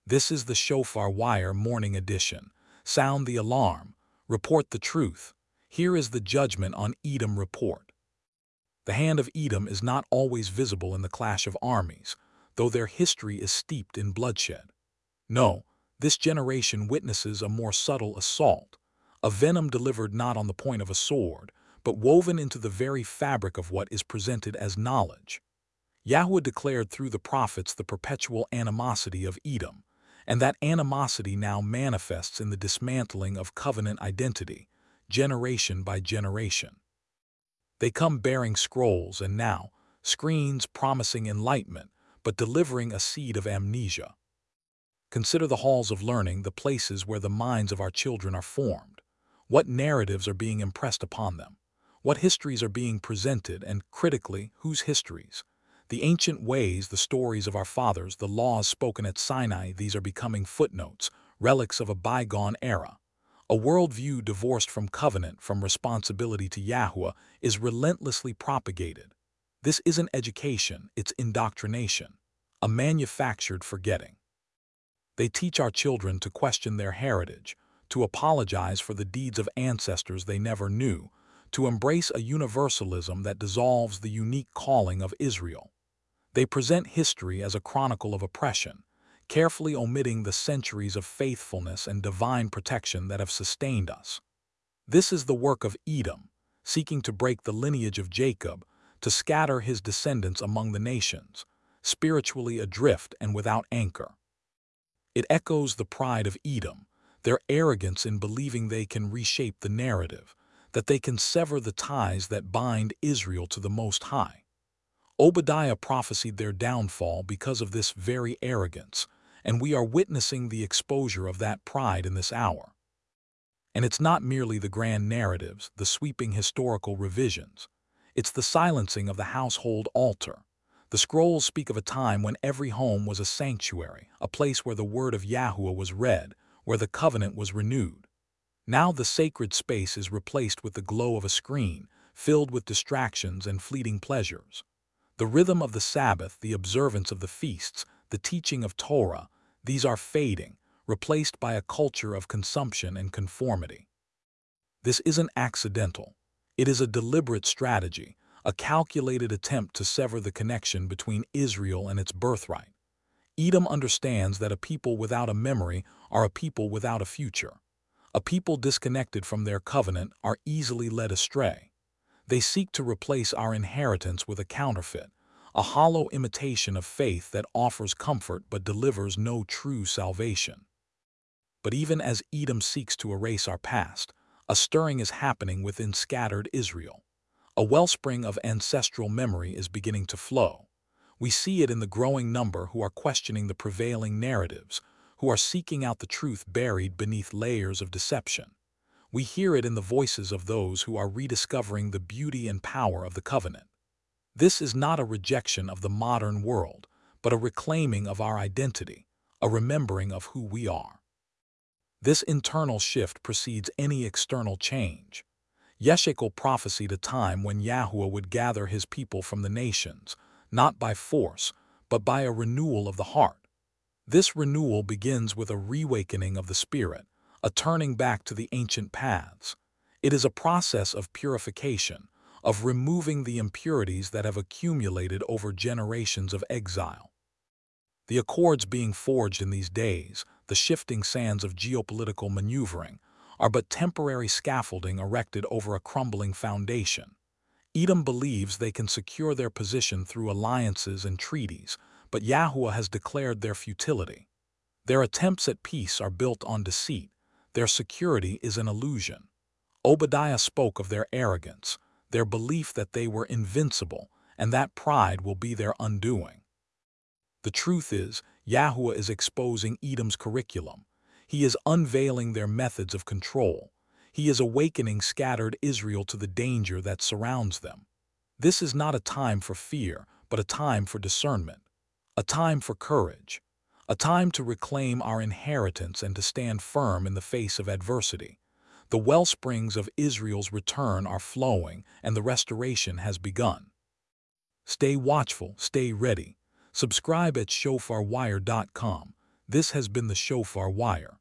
This is the Shofar Wire Morning Edition. Sound the alarm. Report the truth. Here is the judgment on Edom report. The hand of Edom is not always visible in the clash of armies, though their history is steeped in bloodshed. No, this generation witnesses a more subtle assault, a venom delivered not on the point of a sword, but woven into the very fabric of what is presented as knowledge. Yahweh declared through the prophets the perpetual animosity of Edom, and that animosity now manifests in the dismantling of covenant identity, generation by generation. They come bearing scrolls and now, screens promising enlightenment, but delivering a seed of amnesia. Consider the halls of learning, the places where the minds of our children are formed. What narratives are being impressed upon them? What histories are being presented, and, critically, whose histories? The ancient ways, the stories of our fathers, the laws spoken at Sinai, these are becoming footnotes, relics of a bygone era. A worldview divorced from covenant, from responsibility to Yahweh, is relentlessly propagated. This isn't education, it's indoctrination, a manufactured forgetting. They teach our children to question their heritage, to apologize for the deeds of ancestors they never knew, to embrace a universalism that dissolves the unique calling of Israel. They present history as a chronicle of oppression, carefully omitting the centuries of faithfulness and divine protection that have sustained us. This is the work of Edom, seeking to break the lineage of Jacob, to scatter his descendants among the nations, spiritually adrift and without anchor. It echoes the pride of Edom, their arrogance in believing they can reshape the narrative, that they can sever the ties that bind Israel to the Most High. Obadiah prophesied their downfall because of this very arrogance, and we are witnessing the exposure of that pride in this hour. And it's not merely the grand narratives, the sweeping historical revisions. It's the silencing of the household altar. The scrolls speak of a time when every home was a sanctuary, a place where the word of Yahuwah was read, where the covenant was renewed. Now the sacred space is replaced with the glow of a screen, filled with distractions and fleeting pleasures. The rhythm of the Sabbath, the observance of the feasts, the teaching of Torah, these are fading, replaced by a culture of consumption and conformity. This isn't accidental. It is a deliberate strategy, a calculated attempt to sever the connection between Israel and its birthright. Edom understands that a people without a memory are a people without a future. A people disconnected from their covenant are easily led astray. They seek to replace our inheritance with a counterfeit, a hollow imitation of faith that offers comfort but delivers no true salvation. But even as Edom seeks to erase our past, a stirring is happening within scattered Israel. A wellspring of ancestral memory is beginning to flow. We see it in the growing number who are questioning the prevailing narratives, who are seeking out the truth buried beneath layers of deception. We hear it in the voices of those who are rediscovering the beauty and power of the covenant. This is not a rejection of the modern world, but a reclaiming of our identity, a remembering of who we are. This internal shift precedes any external change. Yeshekel prophesied a time when Yahuwah would gather his people from the nations, not by force, but by a renewal of the heart. This renewal begins with a reawakening of the spirit, a turning back to the ancient paths. It is a process of purification, of removing the impurities that have accumulated over generations of exile. The accords being forged in these days, the shifting sands of geopolitical maneuvering, are but temporary scaffolding erected over a crumbling foundation. Edom believes they can secure their position through alliances and treaties, but Yahuwah has declared their futility. Their attempts at peace are built on deceit. Their security is an illusion. Obadiah spoke of their arrogance, their belief that they were invincible, and that pride will be their undoing. The truth is, Yahuwah is exposing Edom's curriculum. He is unveiling their methods of control. He is awakening scattered Israel to the danger that surrounds them. This is not a time for fear, but a time for discernment, a time for courage, a time to reclaim our inheritance and to stand firm in the face of adversity. The well springs of Israel's return are flowing, and the restoration has begun. Stay watchful, stay ready. Subscribe at shofarwire.com. This has been the Shofar Wire.